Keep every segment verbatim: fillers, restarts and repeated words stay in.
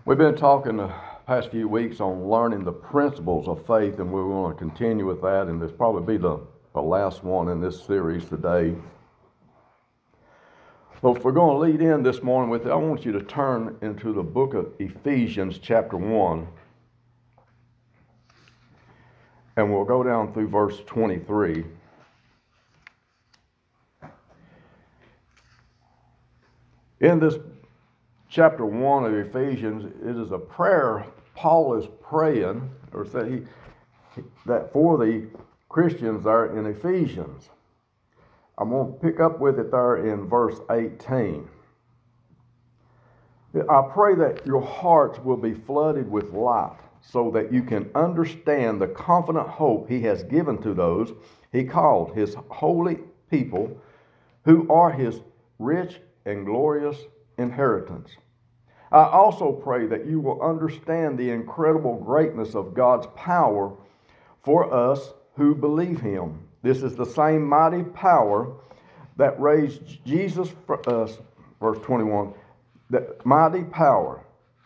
We've been talking the past few weeks on learning the principles of faith, and we're going to continue with that, and this probably be the, the last one in this series today. So if we're going to lead in this morning with it, I want you to turn into the book of Ephesians chapter one, and we'll go down through verse twenty-three. In this chapter one of Ephesians, it is a prayer Paul is praying, or that he that for the Christians there in Ephesians. I'm going to pick up with it there in verse eighteen. I pray that your hearts will be flooded with light, so that you can understand the confident hope he has given to those he called, his holy people, who are his rich and glorious inheritance. I also pray that you will understand the incredible greatness of God's power for us who believe him. This is the same mighty power that raised Jesus for us, verse twenty-one, that mighty power,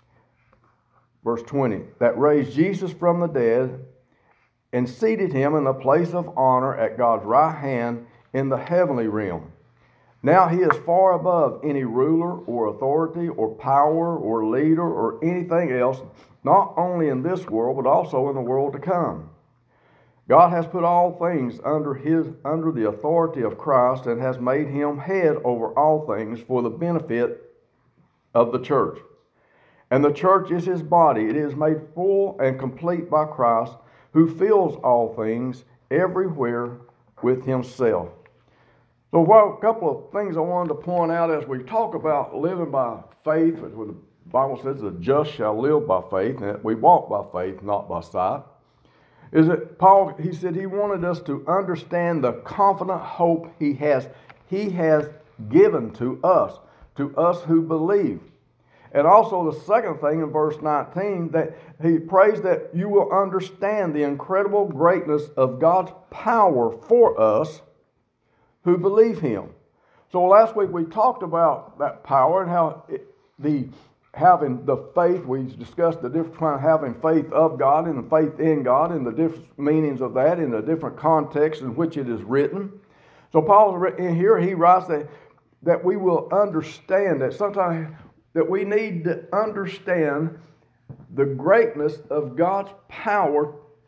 verse twenty, that raised Jesus from the dead and seated him in the place of honor at God's right hand in the heavenly realm. Now he is far above any ruler or authority or power or leader or anything else, not only in this world, but also in the world to come. God has put all things under his under the authority of Christ and has made him head over all things for the benefit of the church. And the church is his body. It is made full and complete by Christ, who fills all things everywhere with himself. So well, a couple of things I wanted to point out as we talk about living by faith, where the Bible says the just shall live by faith, and that we walk by faith, not by sight, is that Paul, he said he wanted us to understand the confident hope he has, he has given to us, to us who believe. And also the second thing in verse nineteen, that he prays that you will understand the incredible greatness of God's power for us who believe him. So last week we talked about that power and how it, the having the faith, we discussed the difference between having faith of God and the faith in God and the different meanings of that in the different contexts in which it is written. So Paul in here, he writes that, that we will understand that sometimes that we need to understand the greatness of God's power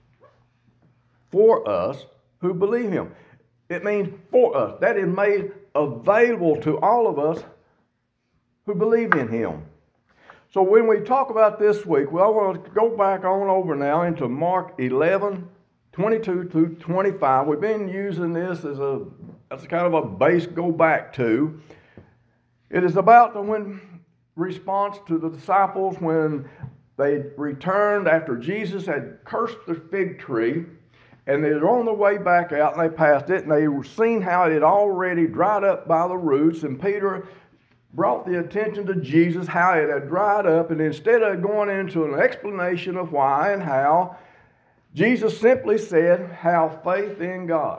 for us who believe him. It means for us. That is made available to all of us who believe in him. So when we talk about this week, well, I want to go back on over now into Mark eleven, twenty-two through twenty-five. We've been using this as a as kind of a base go back to. It is about the when response to the disciples when they returned after Jesus had cursed the fig tree. And they were on the way back out, and they passed it, and they were seen how it had already dried up by the roots. And Peter brought the attention to Jesus, how it had dried up. And instead of going into an explanation of why and how, Jesus simply said, have faith in God.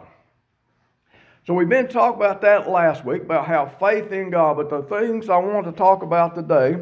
So we've been talking about that last week, about how faith in God. But the things I want to talk about today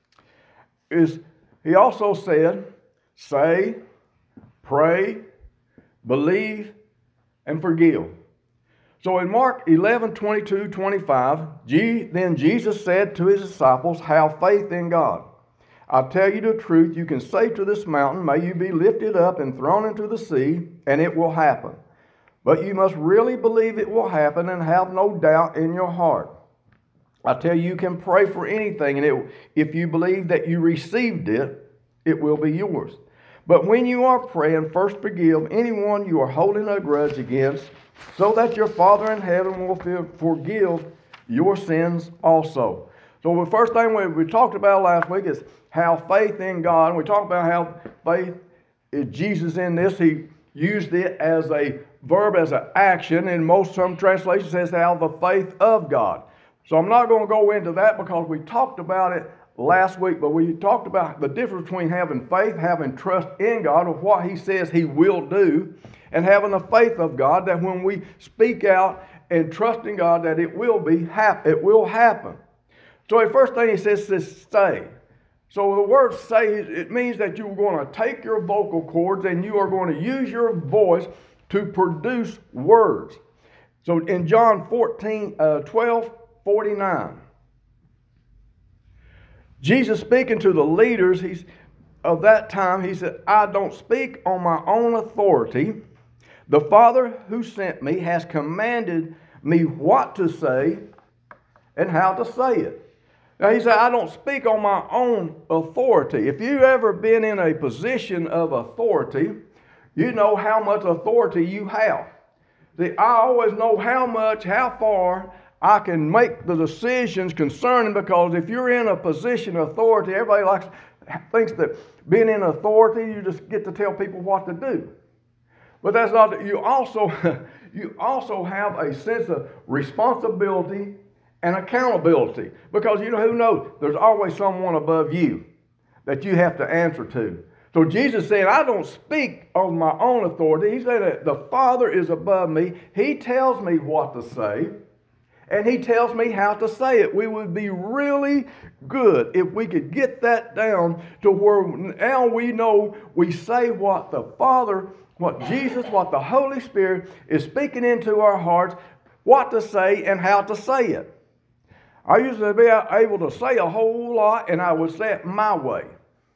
is he also said, say, pray, believe, and forgive. So in Mark eleven, twenty-two, twenty-five, then Jesus said to his disciples, have faith in God. I tell you the truth, you can say to this mountain, may you be lifted up and thrown into the sea, and it will happen. But you must really believe it will happen and have no doubt in your heart. I tell you, you can pray for anything, and it, if you believe that you received it, it will be yours. But when you are praying, first forgive anyone you are holding a grudge against, so that your Father in heaven will forgive your sins also. So the first thing we, we talked about last week is how faith in God. And we talked about how faith is Jesus in this. He used it as a verb, as an action. In most some translations, it says how the faith of God. So I'm not going to go into that because we talked about it last week, but we talked about the difference between having faith, having trust in God of what he says he will do, and having the faith of God that when we speak out and trust in God that it will be hap- it will happen. So the first thing he says is say. So the word say, it means that you're going to take your vocal cords and you are going to use your voice to produce words. So in John fourteen, uh, twelve, forty-nine, Jesus speaking to the leaders he's, of that time, he said, I don't speak on my own authority. The Father who sent me has commanded me what to say and how to say it. Now he said, I don't speak on my own authority. If you've ever been in a position of authority, you know how much authority you have. See, I always know how much, how far I can make the decisions concerning, because if you're in a position of authority, everybody likes thinks that being in authority, you just get to tell people what to do. But that's not, you also, you also have a sense of responsibility and accountability. Because you know, who knows? There's always someone above you that you have to answer to. So Jesus said, I don't speak on my own authority. He said that the Father is above me. He tells me what to say, and He tells me how to say it. We would be really good if we could get that down to where now we know we say what the Father, what Jesus, what the Holy Spirit is speaking into our hearts, what to say and how to say it. I used to be able to say a whole lot, and I would say it my way.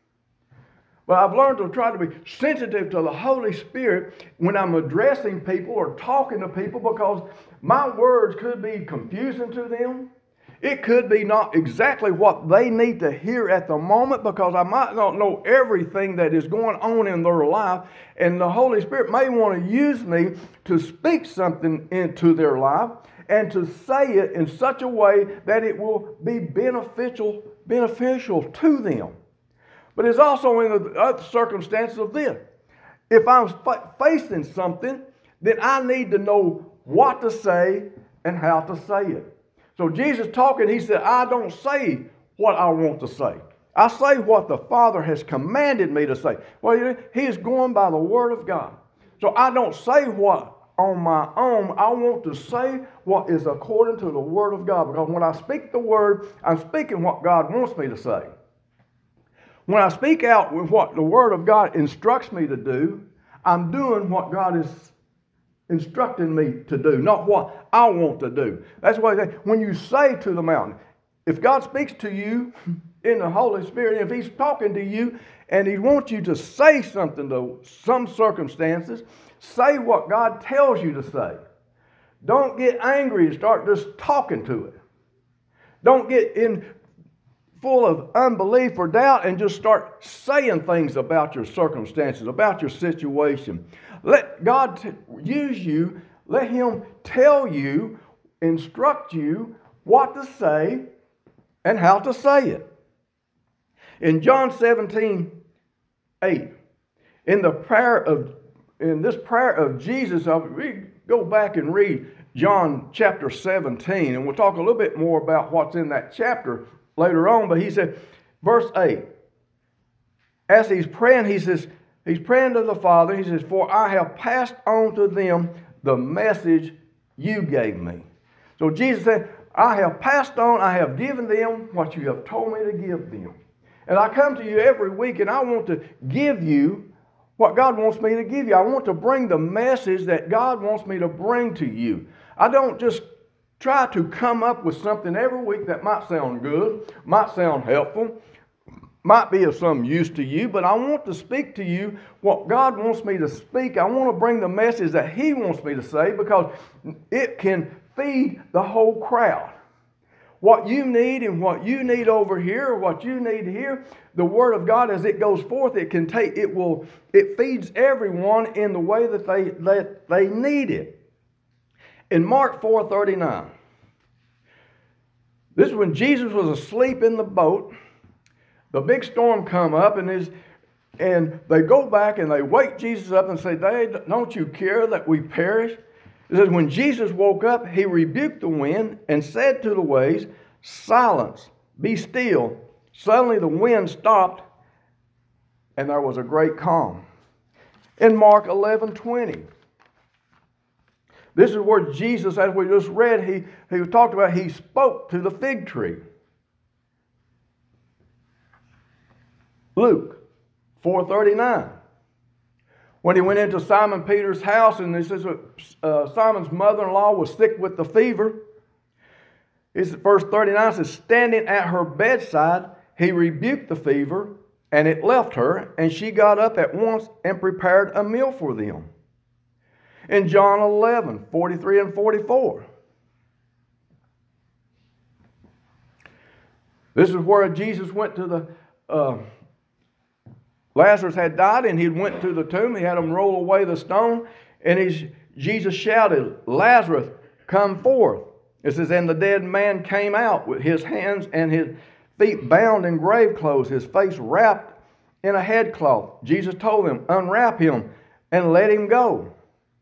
But I've learned to try to be sensitive to the Holy Spirit when I'm addressing people or talking to people, because my words could be confusing to them. It could be not exactly what they need to hear at the moment, because I might not know everything that is going on in their life. And the Holy Spirit may want to use me to speak something into their life and to say it in such a way that it will be beneficial, beneficial to them. But it's also in the other circumstances of this. If I'm facing something, then I need to know what to say and how to say it. So Jesus talking, he said, I don't say what I want to say. I say what the Father has commanded me to say. Well, he is going by the Word of God. So I don't say what on my own. I want to say what is according to the Word of God. Because when I speak the Word, I'm speaking what God wants me to say. When I speak out with what the Word of God instructs me to do, I'm doing what God is instructing me to do, not what I want to do. That's why they, when you say to the mountain, if God speaks to you in the Holy Spirit, if He's talking to you and He wants you to say something to some circumstances, say what God tells you to say. Don't get angry and start just talking to it. Don't get in full of unbelief or doubt and just start saying things about your circumstances, about your situation. Let God t- use you. Let Him tell you, instruct you what to say and how to say it. In John seventeen, eight, in the prayer of in this prayer of Jesus, I'll we go back and read John chapter seventeen, and we'll talk a little bit more about what's in that chapter later on. But he said, verse eight, as he's praying, he says, he's praying to the Father. He says, for I have passed on to them the message you gave me. So Jesus said, I have passed on, I have given them what you have told me to give them. And I come to you every week and I want to give you what God wants me to give you. I want to bring the message that God wants me to bring to you. I don't just try to come up with something every week that might sound good, might sound helpful, might be of some use to you, but I want to speak to you what God wants me to speak. I want to bring the message that He wants me to say, because it can feed the whole crowd. What you need and what you need over here, or what you need here, the Word of God as it goes forth, it can take, it will, it feeds everyone in the way that they that they need it. In Mark four thirty-nine, this is when Jesus was asleep in the boat. The big storm come up, and is and they go back and they wake Jesus up and say, don't you care that we perish? It says, when Jesus woke up, He rebuked the wind and said to the waves, silence, be still. Suddenly the wind stopped, and there was a great calm. In Mark eleven twenty, this is where Jesus, as we just read, he, he talked about, He spoke to the fig tree. Luke four thirty-nine. When he went into Simon Peter's house, and he says uh, Simon's mother-in-law was sick with the fever. It's verse thirty-nine says, standing at her bedside, he rebuked the fever, and it left her, and she got up at once and prepared a meal for them. In John eleven, forty-three and forty-four. This is where Jesus went to the, uh, Lazarus had died, and he went to the tomb. He had them roll away the stone, and he's, Jesus shouted, Lazarus, come forth. It says, and the dead man came out with his hands and his feet bound in grave clothes, his face wrapped in a headcloth. Jesus told them, unwrap him and let him go.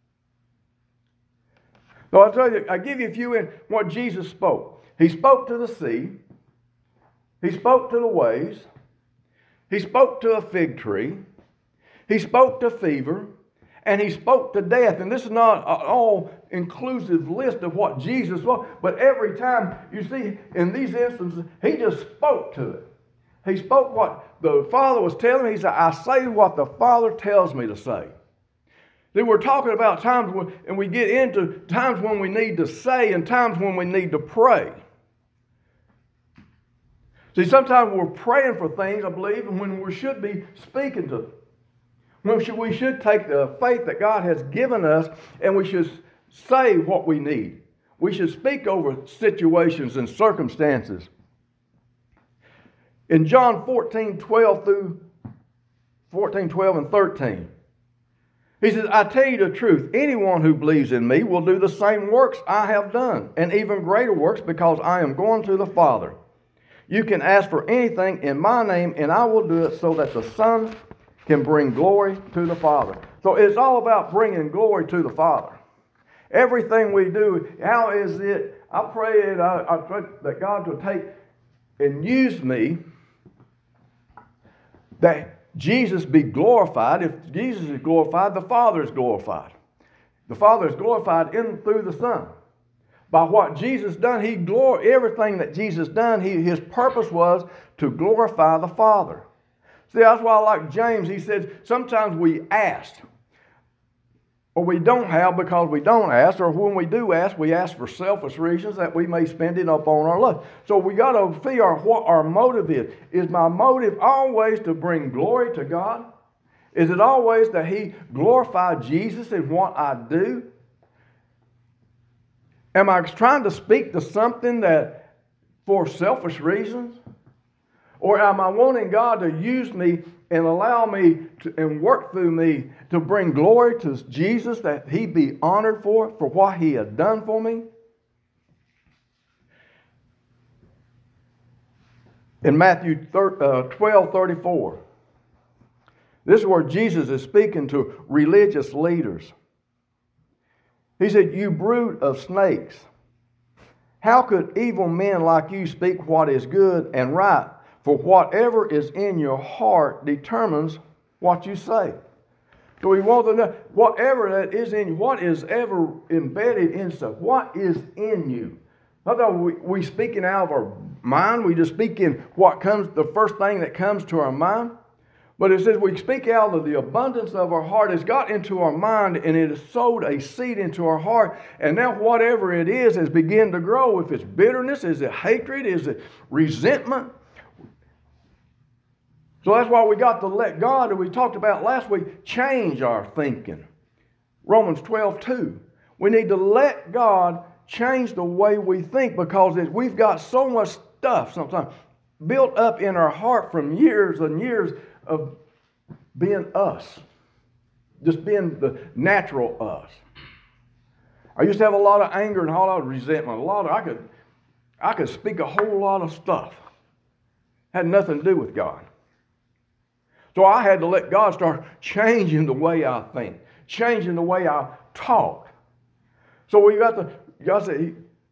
So I'll tell you, I give you a few in what Jesus spoke. He spoke to the sea. He spoke to the waves. He spoke to a fig tree. He spoke to fever. And he spoke to death. And this is not an all-inclusive list of what Jesus was. But every time you see in these instances, he just spoke to it. He spoke what the Father was telling him. He said, I say what the Father tells me to say. See, we're talking about times when, and we get into times when we need to say and times when we need to pray. See, sometimes we're praying for things, I believe, and when we should be speaking to them. When we should take the faith that God has given us and we should say what we need. We should speak over situations and circumstances. In John fourteen, twelve through fourteen, twelve and thirteen, he says, I tell you the truth, anyone who believes in me will do the same works I have done, and even greater works, because I am going to the Father. You can ask for anything in my name, and I will do it so that the Son can bring glory to the Father. So it's all about bringing glory to the Father. Everything we do, how is it? I pray that, I, I pray that God will take and use me, that Jesus be glorified. If Jesus is glorified, the Father is glorified. The Father is glorified in through the Son. By what Jesus done, he glor- everything that Jesus done, he, his purpose was to glorify the Father. See, that's why I like James. He said, sometimes we ask, or we don't have because we don't ask, or when we do ask, we ask for selfish reasons that we may spend it up on our lust. So we got to figure out what our motive is. Is my motive always to bring glory to God? Is it always that he glorify Jesus in what I do? Am I trying to speak to something that for selfish reasons? Or am I wanting God to use me and allow me to, and work through me to bring glory to Jesus, that he be honored for, for what he has done for me? In Matthew twelve thirty-four, this is where Jesus is speaking to religious leaders. He said, you brood of snakes, how could evil men like you speak what is good and right? For whatever is in your heart determines what you say. So we want to know whatever that is in you, what is ever embedded inside, what is in you. Not that we, we speaking out of our mind, we just speak in what comes, the first thing that comes to our mind. But it says we speak out of the abundance of our heart. It's got into our mind and it has sowed a seed into our heart. And now whatever it is has begun to grow. If it's bitterness, is it hatred, is it resentment? So that's why we got to let God, and we talked about last week, change our thinking. Romans twelve two. We need to let God change the way we think, because we've got so much stuff sometimes built up in our heart from years and years of being us. Just being the natural us. I used to have a lot of anger and a lot of resentment. A lot of, I could, I could speak a whole lot of stuff. Had nothing to do with God. So I had to let God start changing the way I think, changing the way I talk. So we got to, God said,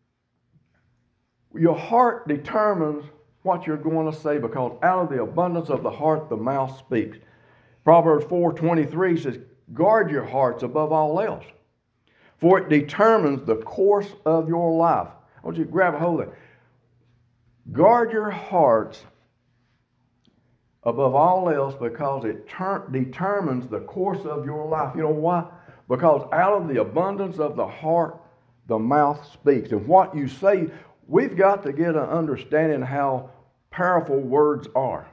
your heart determines what you're going to say, because out of the abundance of the heart, the mouth speaks. Proverbs four twenty-three says, guard your hearts above all else, for it determines the course of your life. I want you to grab a hold of that. Guard your hearts above all else because it ter- determines the course of your life. You know why? Because out of the abundance of the heart, the mouth speaks. And what you say, we've got to get an understanding how powerful words are.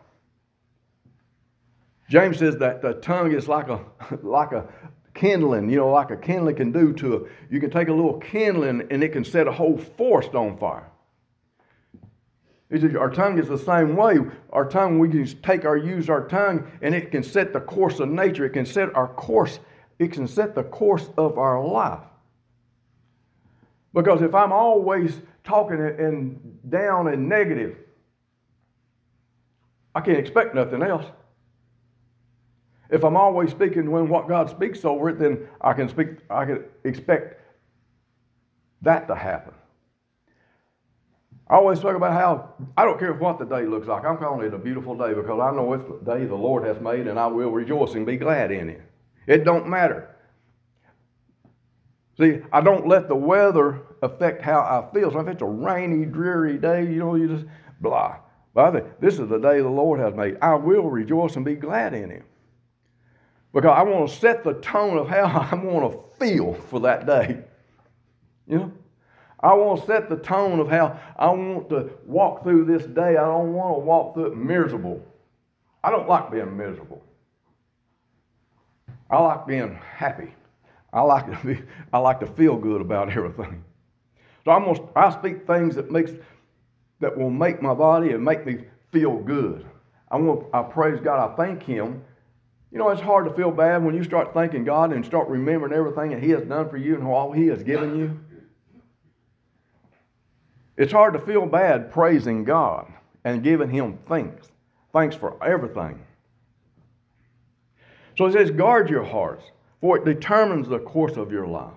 James says that the tongue is like a like a kindling, you know, like a kindling can do to a, you can take a little kindling and it can set a whole forest on fire. He says our tongue is the same way. Our tongue, we can take our, use our tongue and it can set the course of nature. It can set our course, it can set the course of our life. Because if I'm always talking and down and negative, I can't expect nothing else. If I'm always speaking when what God speaks over it, then I can speak, I can expect that to happen. I always talk about how I don't care what the day looks like. I'm calling it a beautiful day because I know it's the day the Lord has made and I will rejoice and be glad in it. It don't matter. See, I don't let the weather affect how I feel. So if it's a rainy, dreary day, you know, you just blah. But I think this is the day the Lord has made. I will rejoice and be glad in it. Because I want to set the tone of how I want to feel for that day. You know? I want to set the tone of how I want to walk through this day. I don't want to walk through it miserable. I don't like being miserable. I like being happy. I like to be, I like to feel good about everything. So I'm gonna, I speak things that makes that will make my body and make me feel good. I want I praise God. I thank Him. You know, it's hard to feel bad when you start thanking God and start remembering everything that He has done for you and all He has given you. It's hard to feel bad praising God and giving Him thanks. Thanks for everything. So it says, guard your hearts, for it determines the course of your life.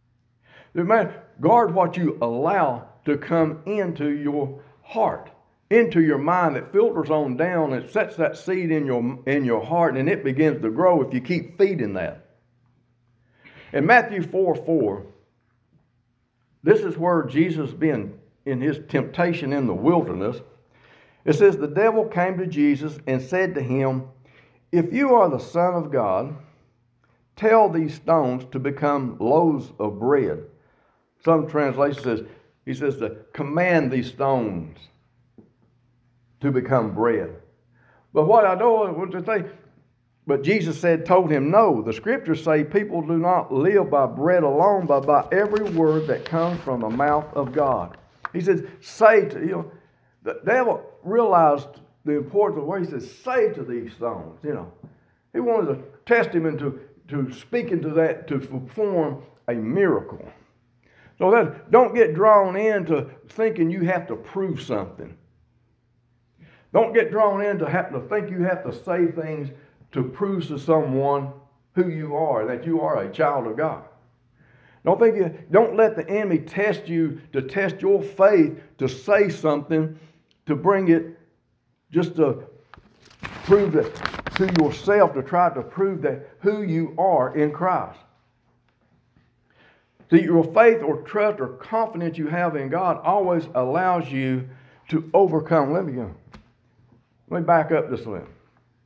Guard what you allow to come into your heart, into your mind, that filters on down and sets that seed in your, in your heart, and it begins to grow if you keep feeding that. In Matthew four four, this is where Jesus being in his temptation in the wilderness. It says, the devil came to Jesus and said to him, if you are the Son of God, tell these stones to become loaves of bread. Some translation says, he says to command these stones to become bread. But what I know what to say, but Jesus said, told him, no, the scriptures say people do not live by bread alone, but by every word that comes from the mouth of God. He says, say to, you know, the devil realized the importance of what he says, say to these stones, you know. He wanted to test him into to speak into that, to perform a miracle. So that don't get drawn into thinking you have to prove something. Don't get drawn into have to think you have to say things to prove to someone who you are, that you are a child of God. Don't think you, don't let the enemy test you to test your faith to say something, to bring it just to prove it to yourself, to try to prove that who you are in Christ. See, your faith or trust or confidence you have in God always allows you to overcome. Let me go. Let me back up just a little.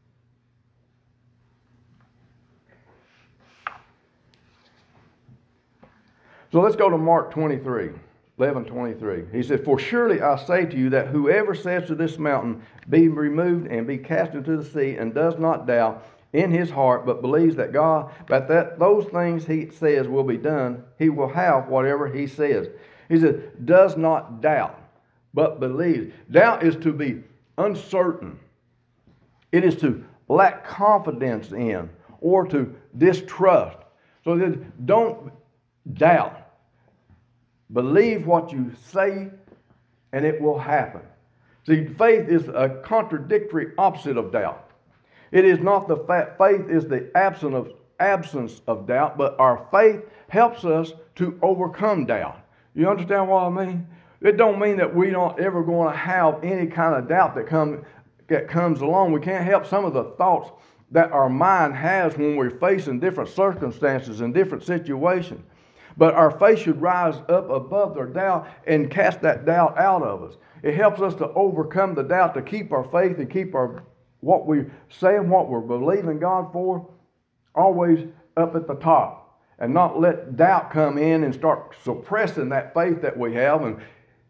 So let's go to Mark twenty-three, eleven twenty-three. He said, for surely I say to you that whoever says to this mountain, be removed and be cast into the sea, and does not doubt in his heart, but believes that God, but that those things he says will be done, he will have whatever he says. He said, does not doubt, but believes. Doubt is to be uncertain. It is to lack confidence in or to distrust. So that don't doubt. Believe what you say and it will happen. See, faith is a contradictory opposite of doubt. It is not the fact, faith is the absence of, absence of doubt, but our faith helps us to overcome doubt. You understand what I mean? It don't mean that we don't ever going to have any kind of doubt that, come, that comes along. We can't help some of the thoughts that our mind has when we're facing different circumstances and different situations. But our faith should rise up above our doubt and cast that doubt out of us. It helps us to overcome the doubt, to keep our faith and keep our what we're saying, what we're believing God for, always up at the top, and not let doubt come in and start suppressing that faith that we have. And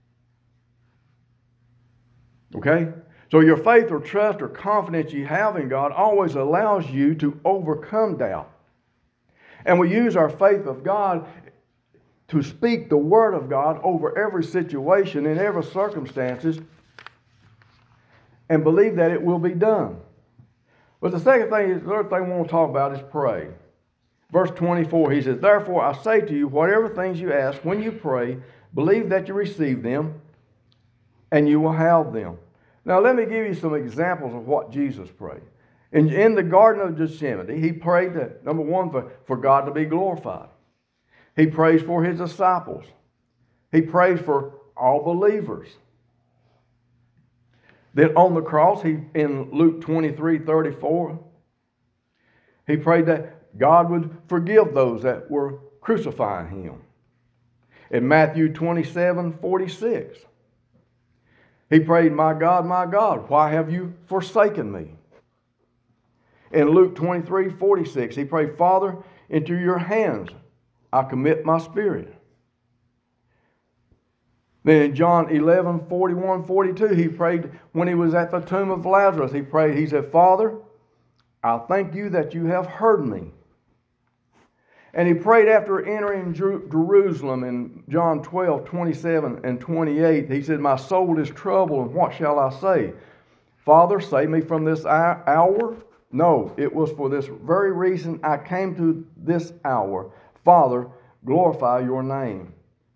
okay? So your faith or trust or confidence you have in God always allows you to overcome doubt. And we use our faith of God to speak the word of God over every situation and every circumstances and believe that it will be done. But the second thing, the third thing we want to talk about is pray. Verse twenty-four, he says, therefore I say to you, whatever things you ask when you pray, believe that you receive them and you will have them. Now let me give you some examples of what Jesus prayed. In, in the Garden of Gethsemane, he prayed that, number one, for, for God to be glorified. He prays for his disciples. He prays for all believers. Then on the cross, he in Luke twenty-three thirty-four, he prayed that God would forgive those that were crucifying him. In Matthew twenty-seven forty-six, he prayed, my God, my God, why have you forsaken me? In Luke twenty-three forty-six, he prayed, Father, into your hands I commit my spirit. Then in John eleven forty-one forty-two, he prayed when he was at the tomb of Lazarus. He prayed, he said, Father, I thank you that you have heard me. And he prayed after entering Jerusalem in John twelve twenty-seven and twenty-eight. He said, my soul is troubled, and what shall I say? Father, save me from this hour? No, it was for this very reason I came to this hour. Father, glorify your name.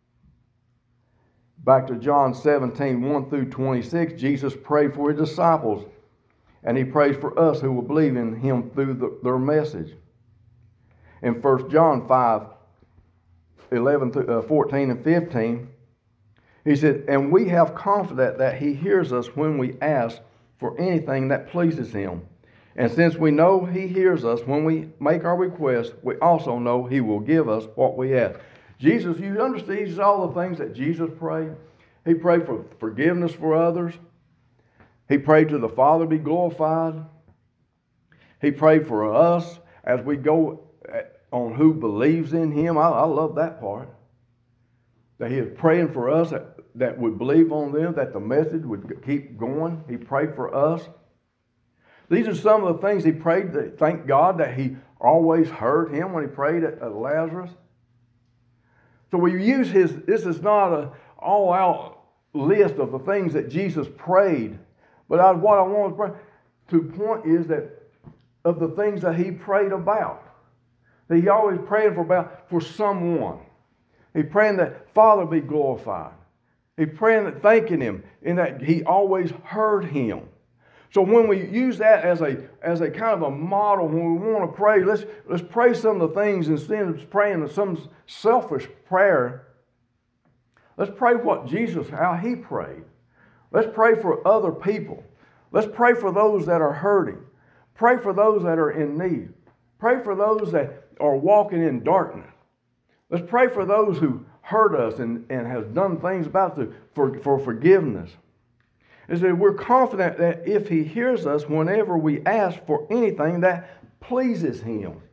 Back to John seventeen, one through twenty-six, Jesus prayed for his disciples, and he prays for us who will believe in him through the, their message. In First John five, eleven, fourteen, and fifteen, he said, and we have confidence that he hears us when we ask for anything that pleases him. And since we know he hears us when we make our request, we also know he will give us what we ask. Jesus, you understand, these are all the things that Jesus prayed. He prayed for forgiveness for others. He prayed to the Father be glorified. He prayed for us as we go on who believes in him. I, I love that part. That he is praying for us that, that would believe on them, that the message would keep going. He prayed for us. These are some of the things he prayed. That, thank God that he always heard him when he prayed at, at Lazarus. So we use his, this is not an all-out list of the things that Jesus prayed. But I, what I want to, pray, to point is that of the things that he prayed about. That he always prayed for about for someone. He praying that Father be glorified. He praying that thanking him and that he always heard him. So when we use that as a as a kind of a model, when we want to pray, let's let's pray some of the things instead of praying some selfish prayer. Let's pray what Jesus, how he prayed. Let's pray for other people. Let's pray for those that are hurting. Pray for those that are in need. Pray for those that are walking in darkness. Let's pray for those who hurt us and, and have done things about it for, for forgiveness. Is that we're confident that if he hears us whenever we ask for anything that pleases him.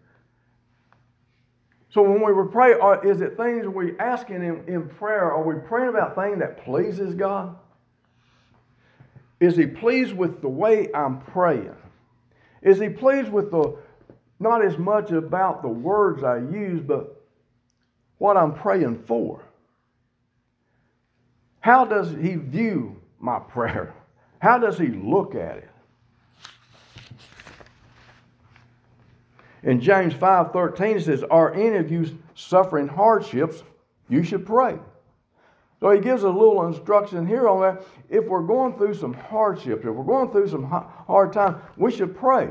So when we pray, are, is it things we asking him in prayer? Are we praying about things that pleases God? Is he pleased with the way I'm praying? Is he pleased with the, not as much about the words I use, but what I'm praying for? How does he view my prayer? How does he look at it? In James five thirteen it says, are any of you suffering hardships? You should pray. So he gives a little instruction here on that. If we're going through some hardships, if we're going through some hard times, we should pray.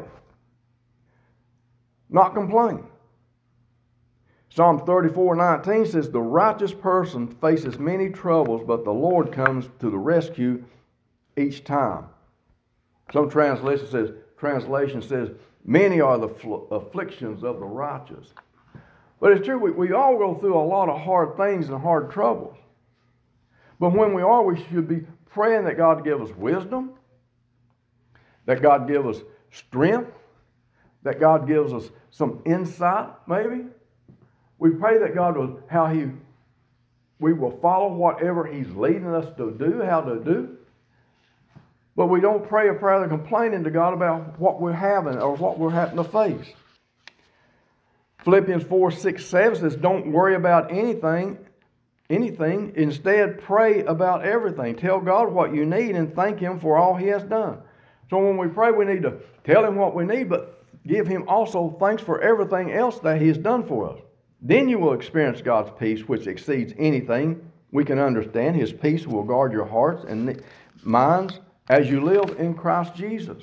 Not complain. Psalm thirty-four nineteen says, the righteous person faces many troubles, but the Lord comes to the rescue each time. Some translation says, translation says, many are the fl- afflictions of the righteous. But it's true, we, we all go through a lot of hard things and hard troubles. But when we are, we should be praying that God give us wisdom, that God give us strength, that God gives us some insight, maybe. We pray that God will, how He, we will follow whatever He's leading us to do, how to do. But we don't pray a prayer of complaining to God about what we're having or what we're having to face. Philippians four, six, seven says, don't worry about anything, anything. Instead, pray about everything. Tell God what you need and thank Him for all He has done. So when we pray, we need to tell Him what we need, but give Him also thanks for everything else that He has done for us. Then you will experience God's peace, which exceeds anything we can understand. His peace will guard your hearts and minds as you live in Christ Jesus.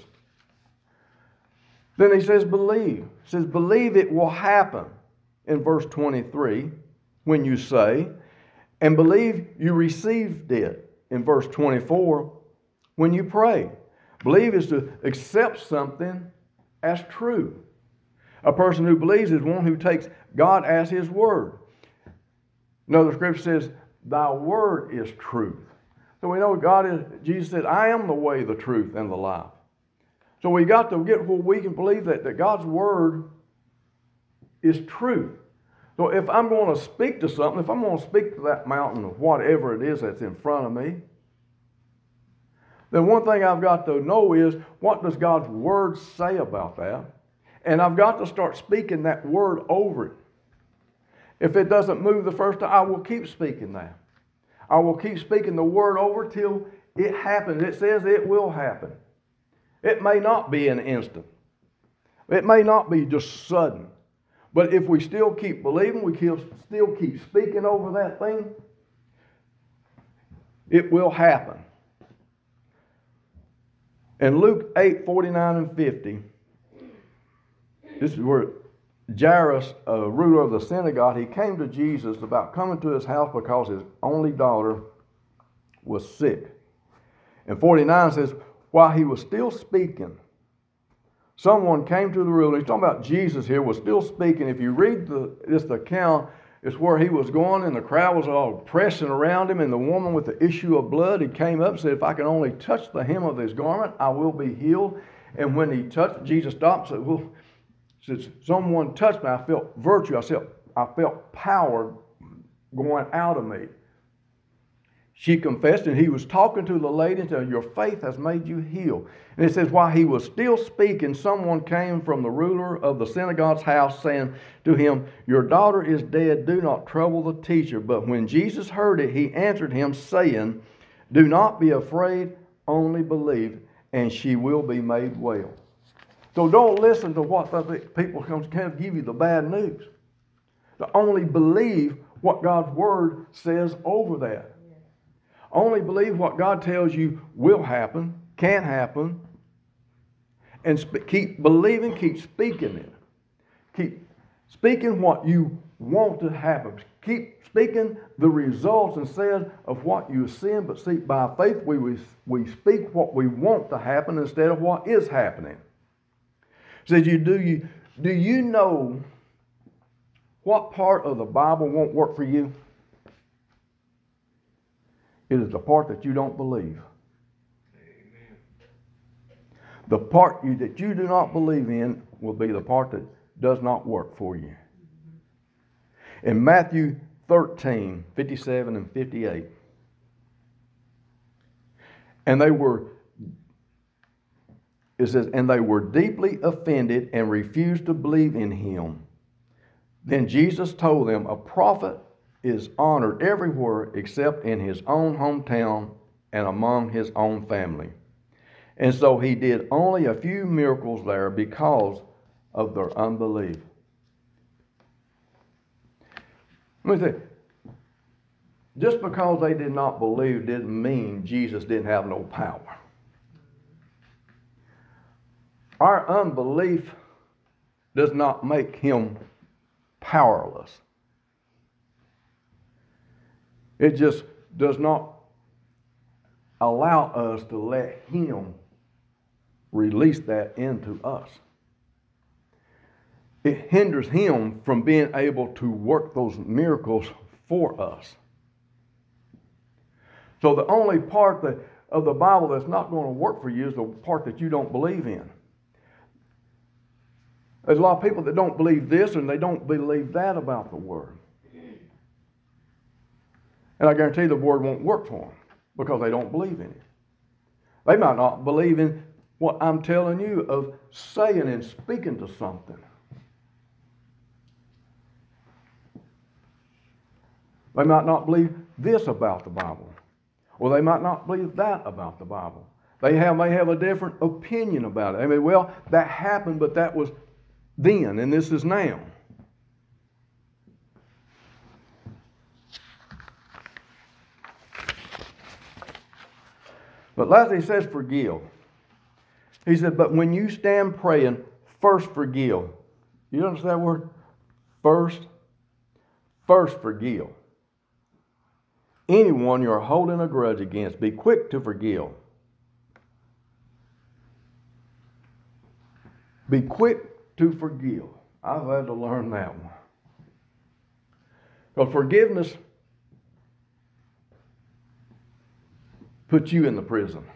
Then he says, believe. He says, believe it will happen in verse twenty-three when you say, and believe you received it in verse twenty-four when you pray. Believe is to accept something as true. A person who believes is one who takes God as His word. Another scripture says, thy word is truth. So we know God is, Jesus said, I am the way, the truth, and the life. So we got to get where we can believe that, that God's word is truth. So if I'm going to speak to something, if I'm going to speak to that mountain or whatever it is that's in front of me, then one thing I've got to know is, what does God's word say about that? And I've got to start speaking that word over it. If it doesn't move the first time, I will keep speaking that. I will keep speaking the word over till it happens. It says it will happen. It may not be an instant. It may not be just sudden. But if we still keep believing, we still keep speaking over that thing, it will happen. In Luke eight, forty-nine and fifty, this is where Jairus, a ruler of the synagogue, he came to Jesus about coming to his house because his only daughter was sick. And forty-nine says, while he was still speaking, someone came to the ruler. He's talking about Jesus here, was still speaking. If you read the, this account, it's where he was going and the crowd was all pressing around him, and the woman with the issue of blood, he came up and said, if I can only touch the hem of his garment, I will be healed. And when he touched, Jesus stopped and said, well, since someone touched me, I felt virtue. I felt, I felt power going out of me. She confessed, and he was talking to the lady and said, your faith has made you heal. And it says, while he was still speaking, someone came from the ruler of the synagogue's house saying to him, your daughter is dead, do not trouble the teacher. But when Jesus heard it, he answered him, saying, do not be afraid, only believe, and she will be made well. So don't listen to what the people come to give you the bad news. To only believe what God's word says over that. Only believe what God tells you will happen, can happen, and sp- keep believing, keep speaking it. Keep speaking what you want to happen. Keep speaking the results instead of what you see. But see, by faith we, we, we speak what we want to happen instead of what is happening. Says you do you do you know what part of the Bible won't work for you? It is the part that you don't believe. Amen. The part you, that you do not believe in will be the part that does not work for you. In Matthew thirteen, fifty-seven and fifty-eight, and they were, it says, and they were deeply offended and refused to believe in him. Then Jesus told them, a prophet is honored everywhere except in his own hometown and among his own family. And so he did only a few miracles there because of their unbelief. Let me say, just because they did not believe didn't mean Jesus didn't have no power. Our unbelief does not make him powerless. It just does not allow us to let him release that into us. It hinders him from being able to work those miracles for us. So the only part that of the Bible that's not going to work for you is the part that you don't believe in. There's a lot of people that don't believe this and they don't believe that about the Word. And I guarantee the Word won't work for them because they don't believe in it. They might not believe in what I'm telling you of saying and speaking to something. They might not believe this about the Bible. Or they might not believe that about the Bible. They have, may have a different opinion about it. I mean, well, that happened, but that was then, and this is now. But lastly, he says forgive. He said, but when you stand praying, first forgive. You understand that word? First, first forgive. Anyone you're holding a grudge against, be quick to forgive. Be quick to forgive. I've had to learn that one. Because forgiveness puts you in the prison.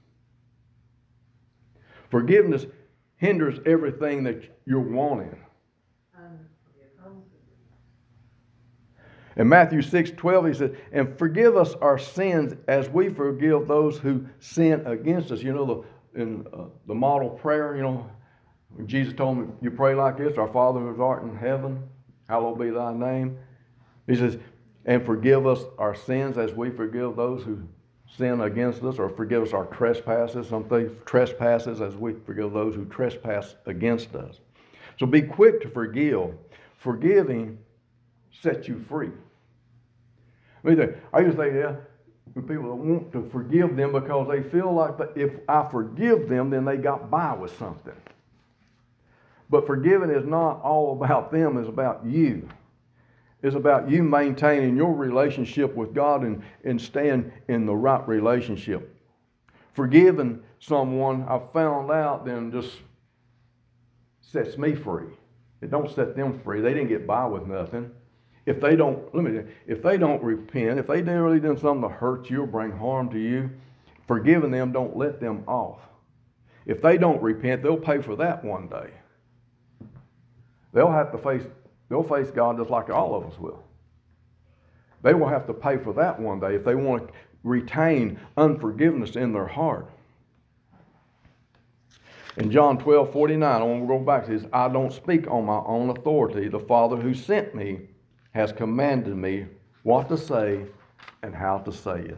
Forgiveness hinders everything that you're wanting. In Matthew six twelve, he said, and forgive us our sins as we forgive those who sin against us. You know, the, in uh, the model prayer, you know, when Jesus told me, you pray like this, our Father who art in heaven, hallowed be thy name. He says, and forgive us our sins as we forgive those who sin against us, or forgive us our trespasses, something trespasses as we forgive those who trespass against us. So be quick to forgive. Forgiving sets you free. I mean, I used to think, yeah, people want to forgive them because they feel like that if I forgive them, then they got by with something. But forgiving is not all about them, it's about you. It's about you maintaining your relationship with God and, and staying in the right relationship. Forgiving someone, I found out, then just sets me free. It don't set them free. They didn't get by with nothing. If they don't, let me, if they don't repent, if they really done something to hurt you or bring harm to you, forgiving them don't let them off. If they don't repent, they'll pay for that one day. They'll have to face, they'll face God just like all of us will. They will have to pay for that one day if they want to retain unforgiveness in their heart. In John twelve forty-nine, I want to go back to this. I don't speak on my own authority. The Father who sent me has commanded me what to say and how to say it.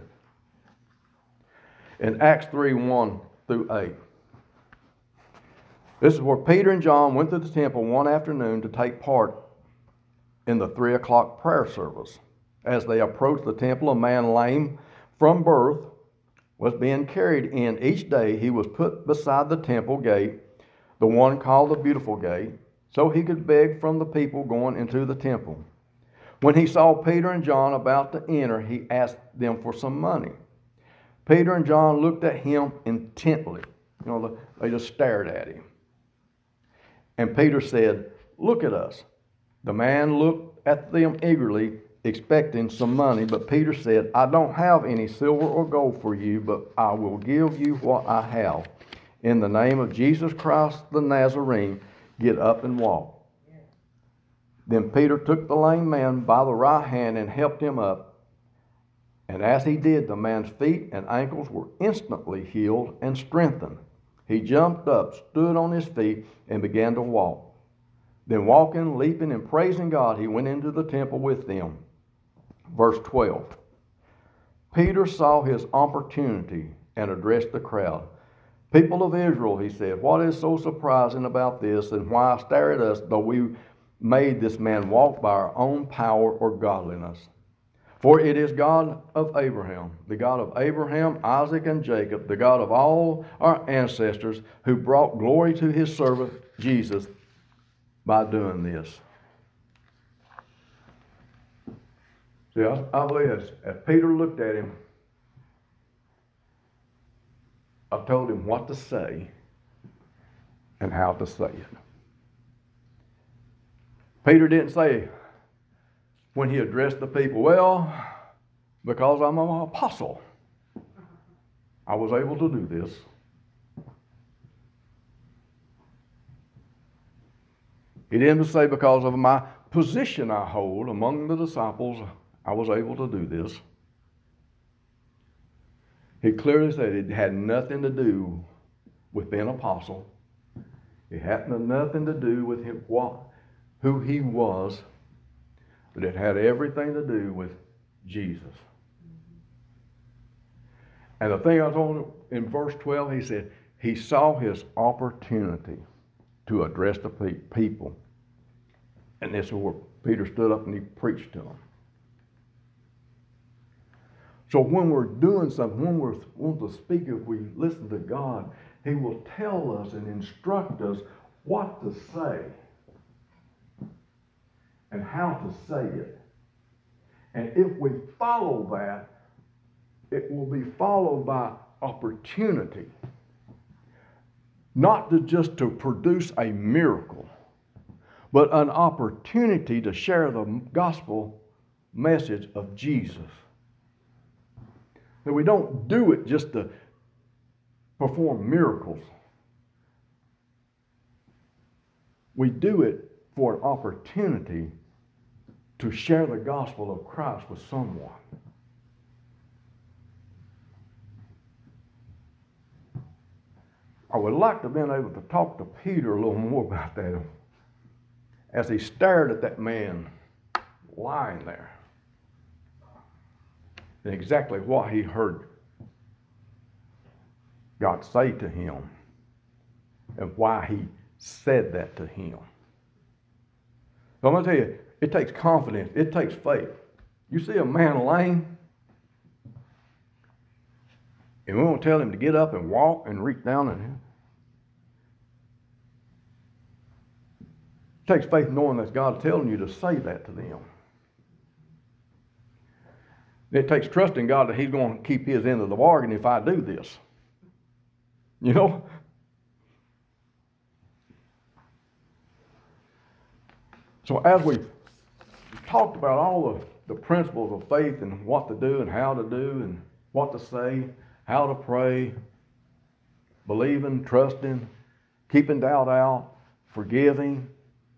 In Acts three one through eight. This is where Peter and John went to the temple one afternoon to take part in the three o'clock prayer service. As they approached the temple, a man lame from birth was being carried in each day. He was put beside the temple gate, the one called the Beautiful Gate, so he could beg from the people going into the temple. When he saw Peter and John about to enter, he asked them for some money. Peter and John looked at him intently. You know, they just stared at him. And Peter said, "Look at us." The man looked at them eagerly, expecting some money, but Peter said, "I don't have any silver or gold for you, but I will give you what I have. In the name of Jesus Christ the Nazarene, get up and walk." Then Peter took the lame man by the right hand and helped him up. And as he did, the man's feet and ankles were instantly healed and strengthened. He jumped up, stood on his feet, and began to walk. Then walking, leaping, and praising God, he went into the temple with them. Verse twelve. Peter saw his opportunity and addressed the crowd. "People of Israel," he said, "what is so surprising about this, and why stare at us, though we made this man walk by our own power or godliness? For it is God of Abraham, the God of Abraham, Isaac, and Jacob, the God of all our ancestors, who brought glory to his servant Jesus by doing this." See, I, I believe as, as Peter looked at him, I told him what to say and how to say it. Peter didn't say, when he addressed the people, "Well, because I'm an apostle." I was able to do this. He didn't say because of my position I hold among the disciples, I was able to do this. He clearly said it had nothing to do with being an apostle. It had nothing to do with him, what, who he was, but it had everything to do with Jesus. And the thing I told him in verse twelve, he said, he saw his opportunity to address the people. And this is where Peter stood up and he preached to them. So when we're doing something, when we want to speak, if we listen to God, he will tell us and instruct us what to say and how to say it. And if we follow that, it will be followed by opportunity. Not to just to produce a miracle, but an opportunity to share the gospel message of Jesus. That we don't do it just to perform miracles. We do it for an opportunity to share the gospel of Christ with someone. I would like to have been able to talk to Peter a little more about that as he stared at that man lying there and exactly what he heard God say to him and why he said that to him. So I'm going to tell you, it takes confidence. It takes faith. You see a man lame, and we won't tell him to get up and walk and reach down and it takes faith knowing that God's telling you to say that to them. It takes trust in God that he's going to keep his end of the bargain if I do this. You know? So as we talked about all the, the principles of faith and what to do and how to do and what to say, how to pray, believing, trusting, keeping doubt out, forgiving.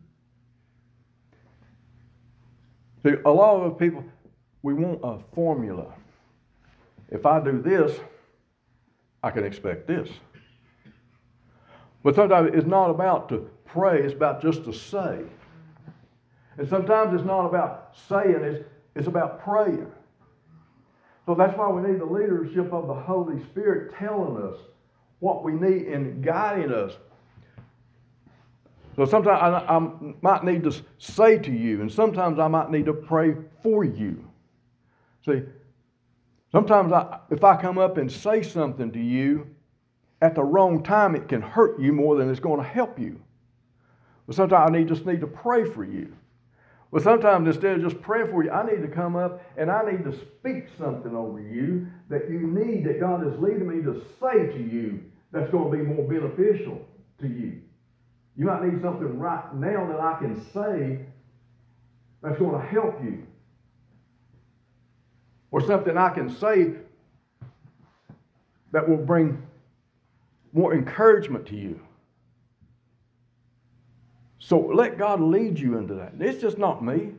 See, a lot of people, we want a formula. If I do this, I can expect this. But sometimes it's not about to pray, it's about just to say. And sometimes it's not about saying, it's, it's about praying. So that's why we need the leadership of the Holy Spirit telling us what we need and guiding us. So sometimes I, I might need to say to you, and sometimes I might need to pray for you. See, sometimes I, if I come up and say something to you at the wrong time, it can hurt you more than it's going to help you. But sometimes I need, just need to pray for you. But sometimes instead of just praying for you, I need to come up and I need to speak something over you that you need, that God is leading me to say to you that's going to be more beneficial to you. You might need something right now that I can say that's going to help you. Or something I can say that will bring more encouragement to you. So let God lead you into that. It's just not me.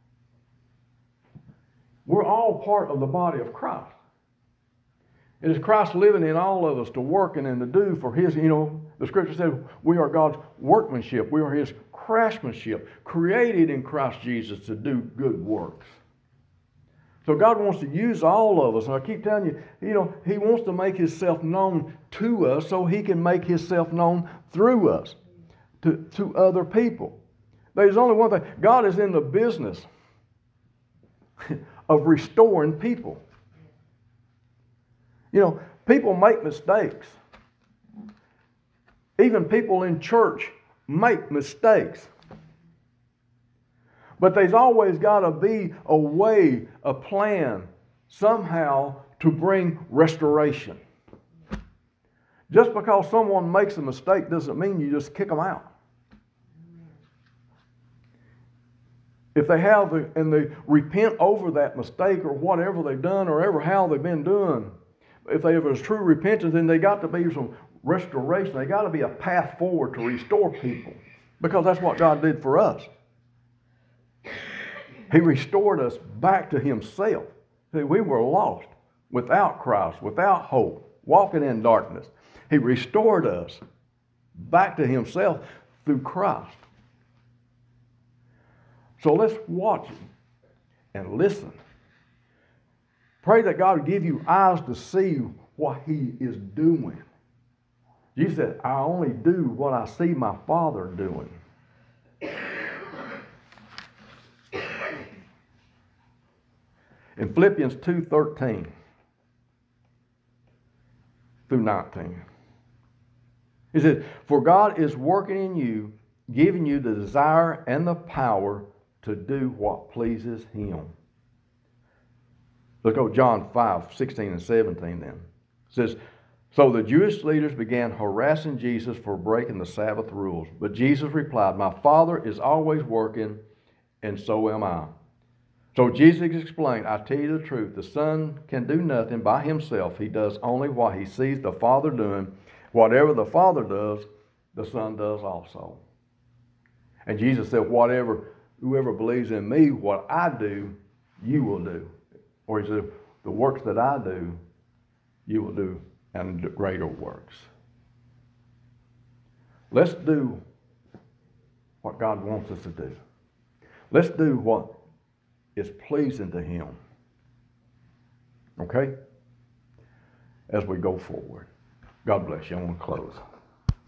We're all part of the body of Christ. It is Christ living in all of us to working and to do for his, you know, the scripture said we are God's workmanship. We are his craftsmanship, created in Christ Jesus to do good works. So God wants to use all of us. And I keep telling you, you know, he wants to make himself known to us so he can make himself known through us to, to other people. There's only one thing. God is in the business of restoring people. You know, people make mistakes. Even people in church make mistakes. But there's always got to be a way, a plan, somehow to bring restoration. Just because someone makes a mistake doesn't mean you just kick them out. If they have and they repent over that mistake or whatever they've done or ever how they've been doing, if there was true repentance, then they got to be some restoration. They got to be a path forward to restore people, because that's what God did for us. He restored us back to himself. See, we were lost, without Christ, without hope, walking in darkness. He restored us back to himself through Christ. So let's watch him and listen. Pray that God will give you eyes to see what he is doing. Jesus said, I only do what I see my Father doing. In Philippians two thirteen through nineteen, he says, for God is working in you, giving you the desire and the power to do what pleases him. Let's go John five sixteen and seventeen then. It says, so the Jewish leaders began harassing Jesus for breaking the Sabbath rules. But Jesus replied, my Father is always working, and so am I. So Jesus explained, I tell you the truth, the Son can do nothing by himself. He does only what he sees the Father doing. Whatever the Father does, the Son does also. And Jesus said, whatever, whoever believes in me, what I do, you will do. Or he said, the works that I do, you will do, and greater works. Let's do what God wants us to do. Let's do what is pleasing to him. Okay? As we go forward. God bless you. I want to close.